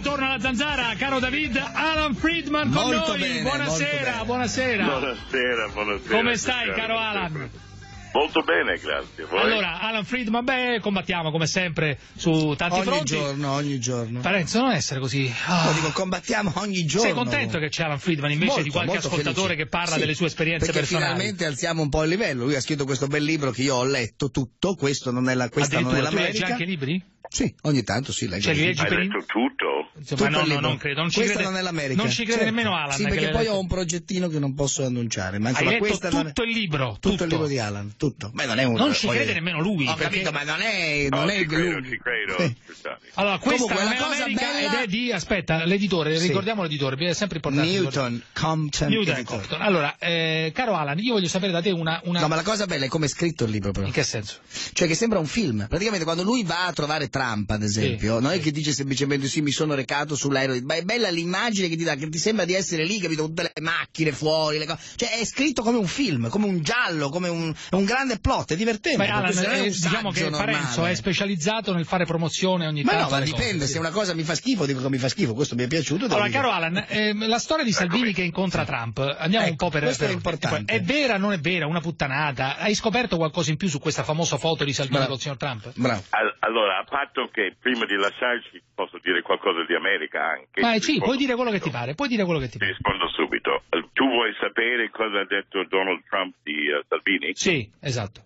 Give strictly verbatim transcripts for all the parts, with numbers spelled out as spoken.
ritorno alla zanzara, caro David, Alan Friedman con molto noi. Bene, buonasera, molto buonasera. Buonasera, buonasera. Come stai, caro Alan? Molto bene, grazie. Voi? Allora, Alan Friedman, beh, combattiamo come sempre su tanti ogni fronti. Ogni giorno, ogni giorno. Parenzo, non essere così. Ah. No, dico, combattiamo ogni giorno. Sei contento che c'è Alan Friedman invece molto, di qualche ascoltatore felice. che parla sì, delle sue esperienze perché personali? Finalmente alziamo un po' il livello. Lui ha scritto questo bel libro che io ho letto tutto. Questo non è la, questa non è l'America. Tu leggi anche libri? Sì, ogni tanto sì, leggo. Cioè, li leggi Hai per letto in... tutto? Insomma, no, no, non credo. Non ci questa crede... non è l'America. Non ci crede certo. nemmeno Alan. Sì, perché poi letto... ho un progettino che non posso annunciare. Ma insomma, Hai letto questa tutto non è... il libro? Tutto. Tutto il libro di Alan, tutto. Beh, non è un... Non ci poi... crede nemmeno lui. Ho perché... capito, ma non è... Non no, è ci credo, lui. ci credo. Sì. Allora, questa Comunque, non è la cosa l'America bella... ed è di... Aspetta, l'editore, sì. ricordiamo l'editore, è sempre importante. Newton Compton. Newton Compton. Allora, eh, caro Alan, io voglio sapere da te una, una... No, ma la cosa bella è come è scritto il libro, però. In che senso? Cioè che sembra un film. Praticamente quando lui va a trovare Trump, ad esempio, sì, non sì. è che dice semplicemente sì, mi sono recato sull'aereo, ma è bella l'immagine che ti dà, che ti sembra di essere lì, capito? Tutte le macchine fuori, le cose. Cioè è scritto come un film, come un giallo, come un, un grande plot, è divertente. Beh, Alan, non è un eh, diciamo che normale. Parenzo è specializzato nel fare promozione ogni ma tanto. no, ma alle dipende, cose, se sì. una cosa mi fa schifo, dico che mi fa schifo, questo mi è piaciuto. Allora, dire. caro Alan, eh, la storia di Salvini che incontra Trump, andiamo ecco, un po' per... questo per è importante. È vera, non è vera, una puttanata? Hai scoperto qualcosa in più su questa famosa foto di Salvini Bravo. col signor Trump? Bravo. Allora, a patto che prima di lasciarci posso dire qualcosa di America anche. Ma sì, Rispondo puoi dire quello che subito. ti pare, puoi dire quello che ti Ti pare. rispondo subito. Tu vuoi sapere cosa ha detto Donald Trump di uh, Salvini? Sì, esatto.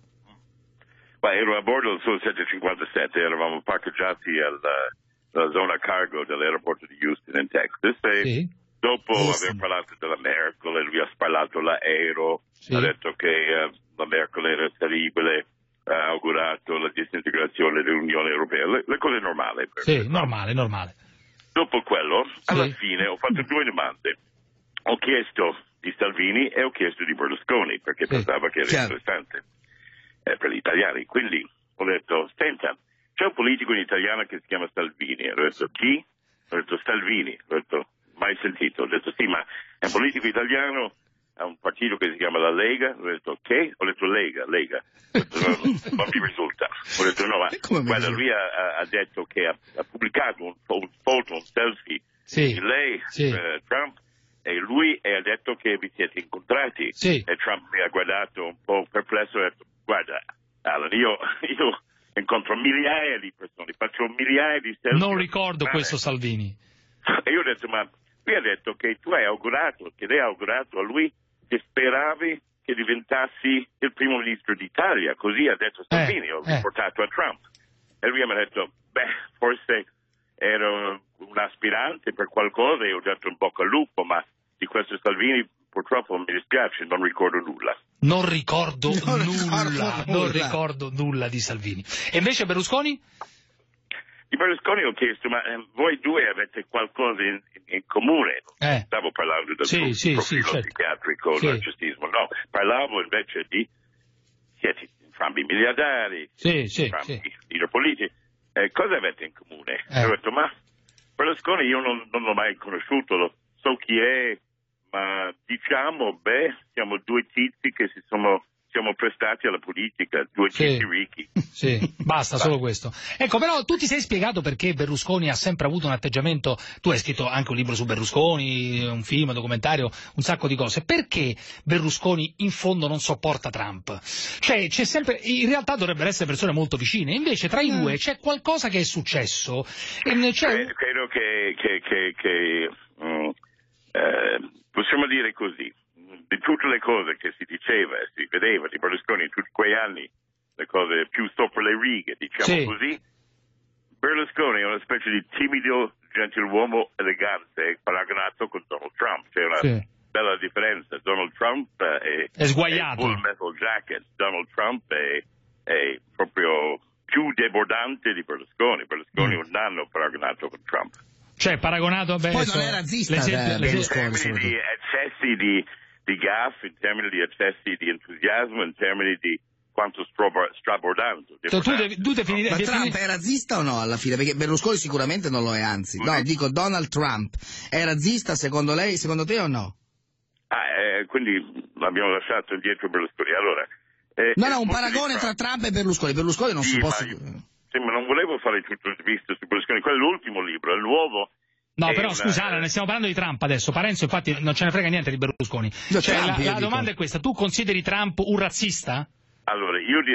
Ma ero a bordo del suo settecentocinquantasette, eravamo parcheggiati alla, alla zona cargo dell'aeroporto di Houston in Texas e Sì. dopo Houston. aver parlato della Merkel, lui ha sparato l'aereo, Sì. ha detto che uh, la Merkel era terribile, ha augurato la disintegrazione dell'Unione Europea, le, le cose normali. Per Sì, per normale, normale. Dopo quello, alla Sì. fine ho fatto due domande. Ho chiesto di Salvini e ho chiesto di Berlusconi, perché Sì. pensavo che era Chiaro. interessante eh, per gli italiani. Quindi ho detto, senta, c'è un politico in italiano che si chiama Salvini. Ho detto, chi? Ho detto, Salvini. Ho detto, mai sentito. Ho detto, sì, ma è un politico italiano, ha un partito che si chiama la Lega. Ho detto, che? Ho detto, Lega, Lega. Ho detto, no, non mi risulta. Ho detto, no, ma Come mi guarda, risulta? lui ha, ha detto che ha, ha pubblicato un, un foto, un selfie Sì. di lei, Sì. eh, Trump, e lui e ha detto che vi siete incontrati. Sì. E Trump mi ha guardato un po' perplesso e ha detto, guarda, Alan, io, io incontro migliaia di persone, faccio migliaia di selfie. Non ricordo questo Salvini. E io ho detto, ma lui ha detto che tu hai augurato, che lei ha augurato a lui che speravi che diventassi il primo ministro d'Italia, così ha detto Salvini, Eh, ho eh. riportato a Trump. E lui mi ha detto, beh, forse ero un aspirante per qualcosa e ho detto in bocca al lupo, ma di questo Salvini purtroppo mi dispiace, non ricordo nulla. Non ricordo Non nulla, ricordo non nulla. ricordo nulla di Salvini. E invece Berlusconi? Di Berlusconi ho chiesto, ma eh, voi due avete qualcosa in, in comune? Eh. Stavo parlando del Sì, suo sì, profilo sì, certo. psichiatrico, Sì. narcisismo. No, parlavo invece di siete entrambi miliardari, Sì, sì, entrambi sì. leader politici. Eh, cosa avete in comune? Eh. Ho detto, ma Berlusconi io non, non l'ho mai conosciuto, lo so chi è, ma diciamo, beh, siamo due tizi che si sono, siamo prestati alla politica, due Sì. tizi ricchi. Sì, basta, solo questo. Ecco, però tu ti sei spiegato perché Berlusconi ha sempre avuto un atteggiamento, tu hai scritto anche un libro su Berlusconi, un film, un documentario, un sacco di cose, perché Berlusconi in fondo non sopporta Trump? Cioè, c'è sempre, in realtà dovrebbero essere persone molto vicine, invece tra i Mm. due c'è qualcosa che è successo. E c'è... Cre- credo che, che, che, che mm, eh, possiamo dire così, di tutte le cose che si diceva e si vedeva di Berlusconi in tutti quei anni, le cose più sopra le righe, diciamo Sì. così, Berlusconi è una specie di timido gentiluomo elegante paragonato con Donald Trump. C'è una Sì. bella differenza. Donald Trump eh, è, È sguaiato. Full Metal Jacket. Donald Trump è, è proprio più debordante di Berlusconi. Berlusconi Mm. un anno paragonato con Trump. Cioè, paragonato a Poi non è razzista, l'esempio- eh, l'esempio- In Berlusconi. termini di eccessi di, di gaff, in termini di eccessi di entusiasmo, in termini di quanto strobo- strabordante. Cioè, tu devi, tu defini- Ma defini- Trump è razzista o no alla fine? Perché Berlusconi sicuramente non lo è, anzi. No, Sì. dico Donald Trump. È razzista secondo lei, secondo te o no? Ah, eh, quindi l'abbiamo lasciato indietro Berlusconi. Allora, eh, No, il no, un punto di paragone tra Trump- Trump e Berlusconi. Berlusconi non Sì, si può... ma io- sì, ma non volevo fare tutto il visto su Berlusconi. Quello è l'ultimo libro, il nuovo No, è però una... scusa, Alan, ne stiamo parlando di Trump adesso. Parenzo infatti non ce ne frega niente di Berlusconi. No, Cioè, Trump, la, io la dico. domanda è questa: tu consideri Trump un razzista? Allora, io direi